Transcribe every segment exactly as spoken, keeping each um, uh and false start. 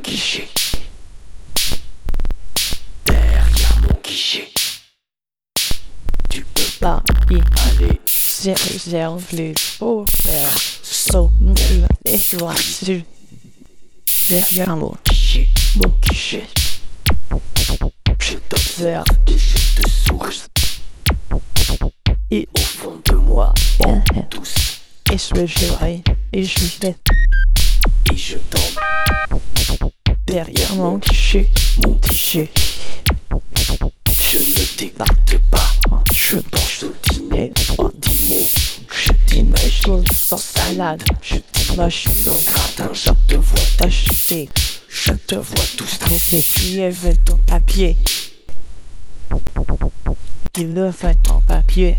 guichet. Derrière mon guichet. Tu peux Pas y aller réserve les beaux faire saut et joie dessus. Derrière mon guichet, mon guichet. Je t'observe et je te souris. et Au fond de moi, tous. et je gérerai et je vais Et je tombe derrière mon guichet, mon guichet. Je ne t'écoute pas. je Pense au dîner, et au dîner. Je t'imagine sans salade, Je moche t'imagine au gratin. Je te vois acheter Je te vois tout stressé. les billets veulent ton papier. Il le fait en papier.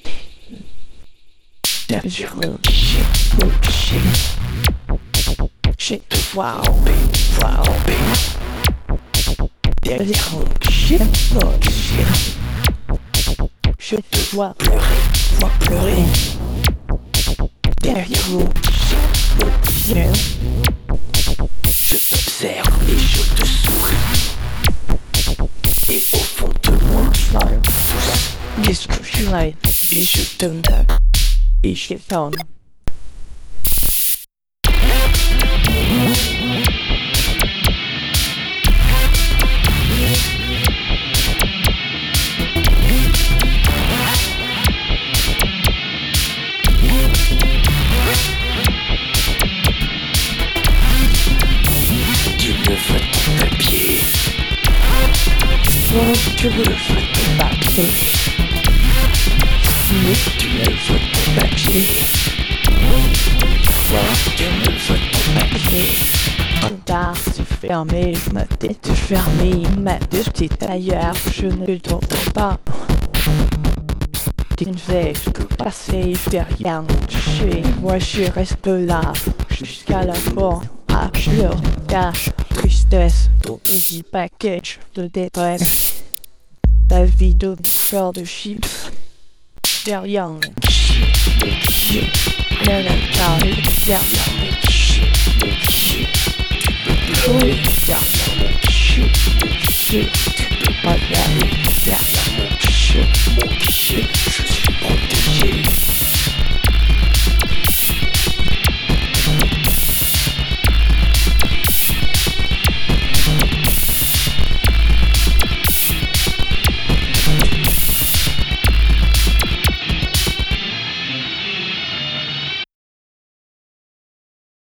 Derrière mon guichet, mon guichet. J'ai Te vois tomber, vois tomber. Derrière mon guichet, mon guichet. je te vois Pleurer, vois pleurer pleurer. derrière mon Guichet, mon guichet. guichet. Je t'observe et je te souris. Et au fond de moi, tous. Qu'est-ce que je l'ai Et je te donne et je donne. Tu me veux ton papier. Donc tu veux ton papier. Mais Tu me veux ton papier. toi tu me veux ton papier. Tard, tu fermé, je me tête fermé, ma deux petites ailleurs, je ne t'entends pas. Tu ne fais que passer derrière mon guichet, moi je reste là, jusqu'à la fin. Ah, je leur cache, tristesse, ton petit package de détresse. Ta vie de bouffeur de chips, derrière mon Guichet, mon guichet. la la carré, derrière Mon guichet, mon guichet. Tu peux pleurer. derrière Mon guichet, mon guichet.